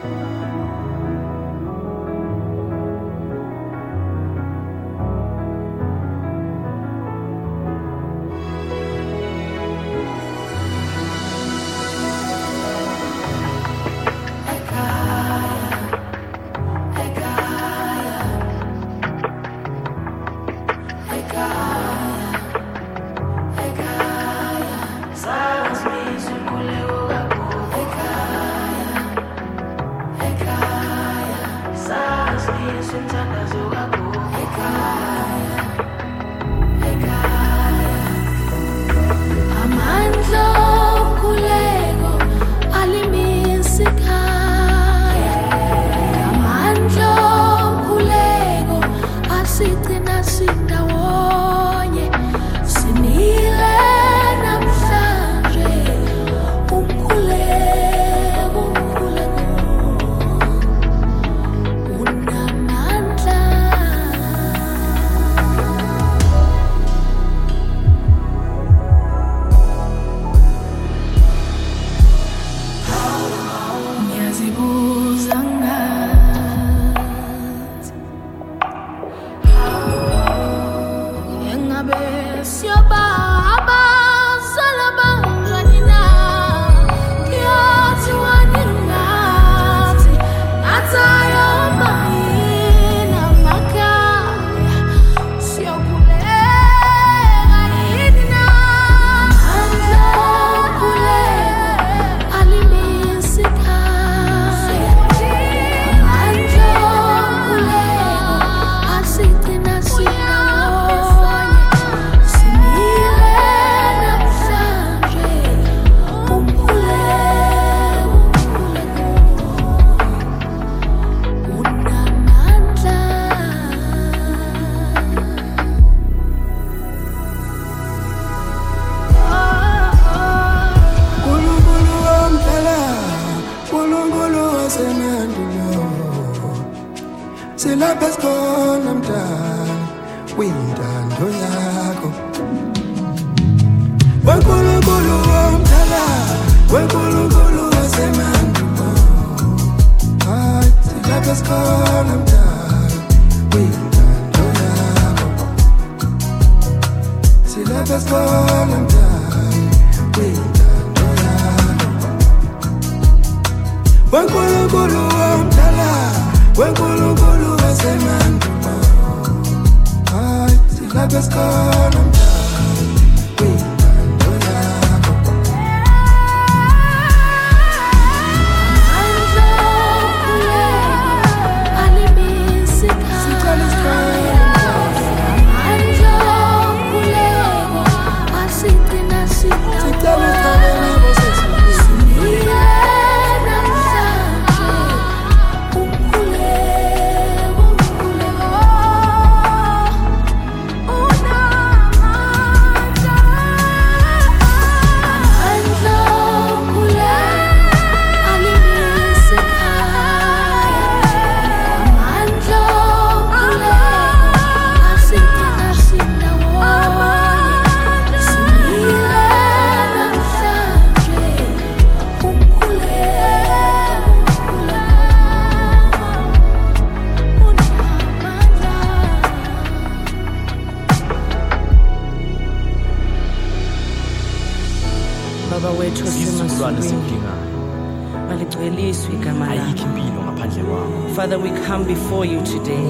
Father, we come before you today.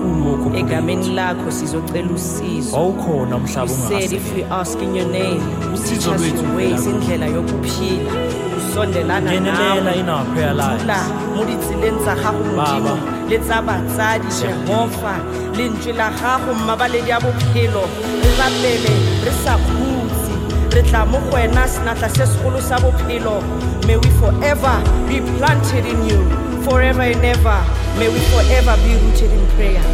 Egameni lakho sizocela usizo. You said if we ask in your name, teach us your ways, indlela yokuphila. Usondelana nawe. Thula mo ditseleng tsa gago Modimo, le tsa batsadi Jehova, le ntwe la gago mmabaledi ya bophelo. Re rapele re sa khutsi, re tla mo go wena senatla se segolo sa bophelo. May we forever be planted in you. Forever and ever, may we forever be rooted in prayer.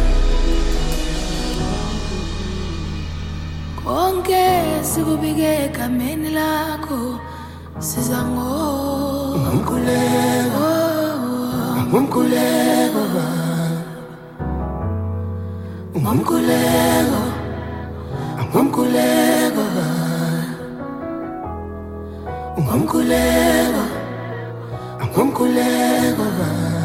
Konke sikubike egameni lakho sizango Umkhuleko Umkhuleko Umkhuleko Umkhuleko Umkhuleko umkhuleko baba